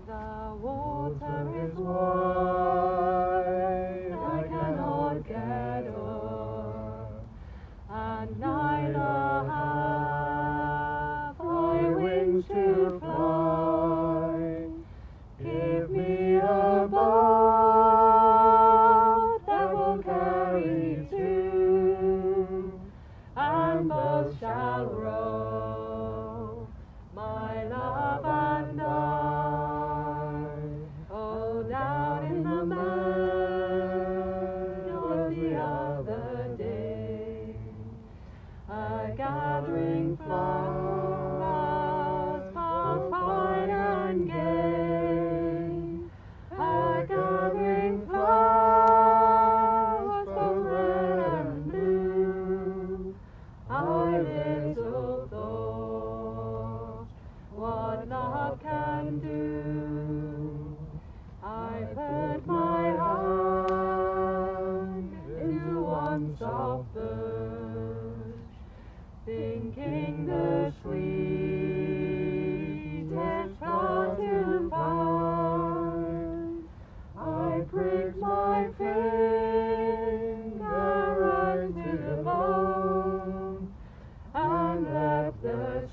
The water is wide, I cannot get o'er, and neither have I wings to fly. Give me a boat that will carry two, and both shall row, my love and I. Oh, down in the meadows the other day, a gathering flowers both fine and gay, a gathering flowers both red and blue. I little thought what love can do. I put my hand into one soft bush, thinking the sweetest flower to find. I pricked my finger right to the bone, and left the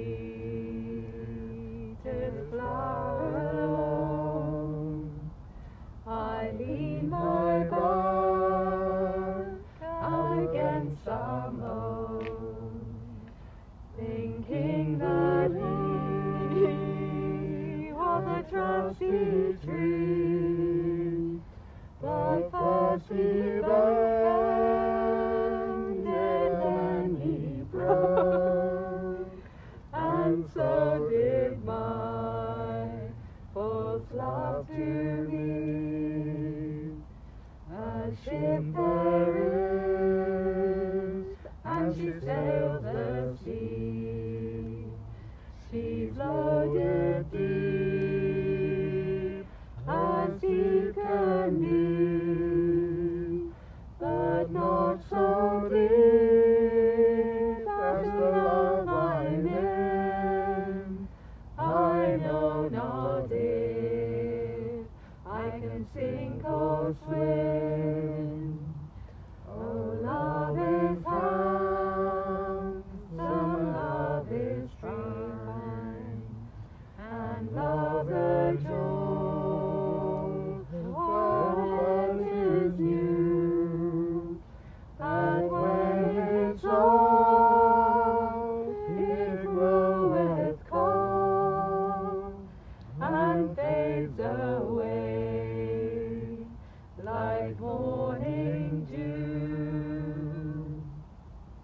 sweetest flower alone. I leaned my back against some oak, thinking that he was a trusty tree. But first he bended, then he broke, and so did my false love to me. A ship there is, and she sails the sea. She's loaded deep as deep can be, but not so deep as the love I'm in. I know not if I can sink or swim. Oh, love is handsome, love is fine, and love the joy of what is new. But when it's old, it groweth cold and fades away like